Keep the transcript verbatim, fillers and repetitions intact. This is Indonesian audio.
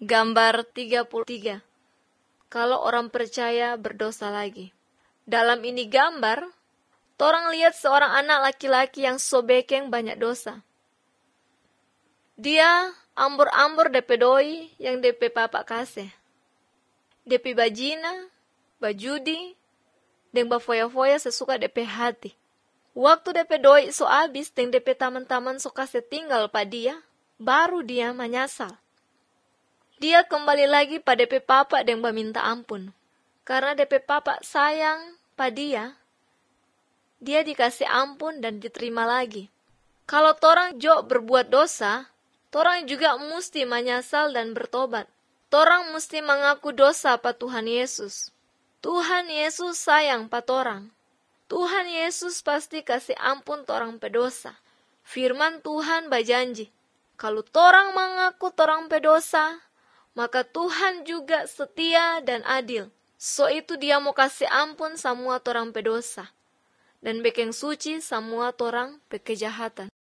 Gambar tiga puluh tiga. Kalau orang percaya berdosa lagi. Dalam ini gambar, torang lihat seorang anak laki-laki yang sobekeng banyak dosa. Dia ambur-ambur D P doi yang D P papa kasih. D P bajina, bajudi, dan bafoya-foya sesuka D P hati. Waktu D P doi so abis dan D P taman-taman so kasih tinggal pa dia, baru dia menyesal. Dia kembali lagi pa D P papa dan meminta ampun. Karena D P papa sayang pa dia, dia dikasih ampun dan diterima lagi. Kalau torang jo berbuat dosa, torang juga mesti menyesal dan bertobat. Torang mesti mengaku dosa pa Tuhan Yesus. Tuhan Yesus sayang pa torang. Tuhan Yesus pasti kasih ampun torang pe dosa. Firman Tuhan berjanji, kalau torang mengaku torang pe dosa, maka Tuhan juga setia dan adil. So itu dia mau kasih ampun semua torang pe dosa dan bikin suci semua torang pe kejahatan.